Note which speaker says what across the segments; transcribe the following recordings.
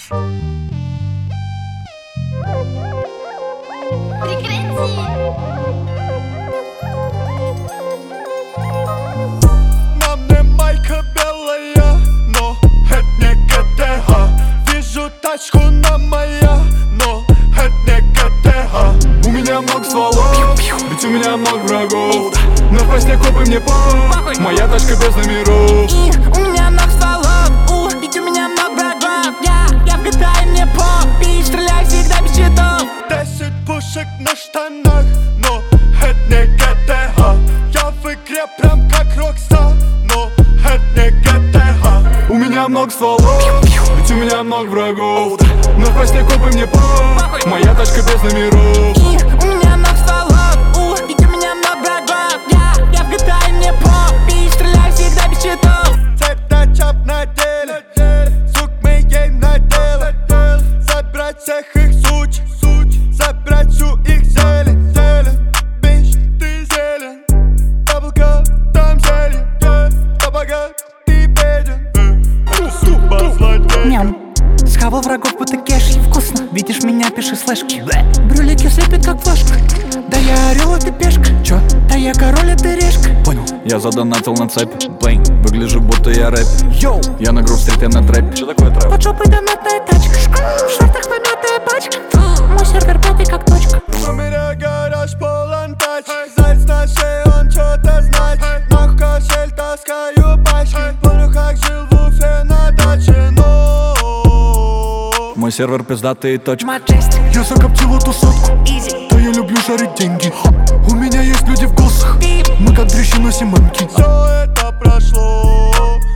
Speaker 1: На мне майка белая, но это не ГТХ. Вижу тачку на моя, но это не ГТХ. У меня много стволов, ведь у меня много врагов. Напасть на копы мне похуй, моя тачка без номеров.
Speaker 2: У меня много стволов, ведь у меня много врагов. Я в GTA, мне похуй, стреляй всегда без читов.
Speaker 1: 10 пушек на штанах, но это не ГТХ. Я в игре прям как Рокстар, но это не ГТХ. У меня много стволов, ведь у меня много врагов. Напасть на копы мне похуй, моя тачка без номеров.
Speaker 2: У меня много стволов, ведь у меня много врагов. Я в GTA, мне похуй, стреляй всегда без читов.
Speaker 1: Цепь на чап на деле, сук мы ей надели. Забрать всех их суть, забрать всю их зелень. Бич, ты зелен, таблка, там зелень. Кто богат, ты беден. Сука, злодей.
Speaker 2: Ням. Схавал врагов будто кешки, вкусно. Видишь меня, пиши слэшки. Брюлики слепят как флешка. Да я орел, а ты пешка. Чё? Да я король, а ты решка.
Speaker 3: Понял, я задонатил на цепь. Блин, выгляжу будто я рэп.
Speaker 2: Йоу,
Speaker 3: Я на грув стрипе на трэп. Что такое трэп?
Speaker 2: под жопой донатная тачка. В шортах помятая пачка. Мой сервер пятый как точка.
Speaker 1: У меня гараж полон тач. Заяц на шее, он чё-то знать. Нахуй кошель, таскаю пачки. Помню, как жил в Уфе на даче, но
Speaker 3: Мой сервер пиздатый и точка.
Speaker 2: Маджестик,
Speaker 1: я закоптил эту сотку.
Speaker 2: изи.
Speaker 1: Да я люблю шарить деньги. У меня есть люди в госах. Мы как дрищи носим мемки. Все это прошло,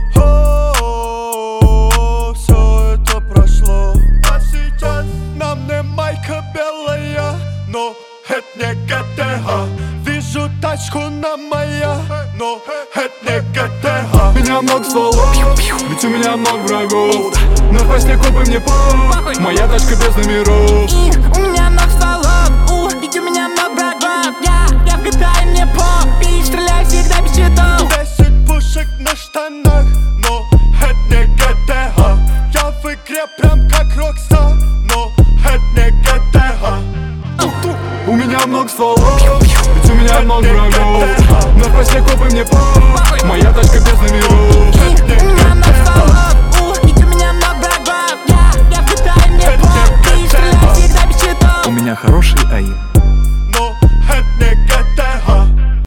Speaker 1: все это прошло. А сейчас на мне майка белая, но это не ГТХ. Вижу тачку на моя, но это не ГТХ. У меня много стволов, ведь у меня много врагов. Напасть на копы мне похуй, моя тачка без номеров.
Speaker 2: У меня много стволов, ведь у меня много врагов. Я в GTA, мне похуй, стреляй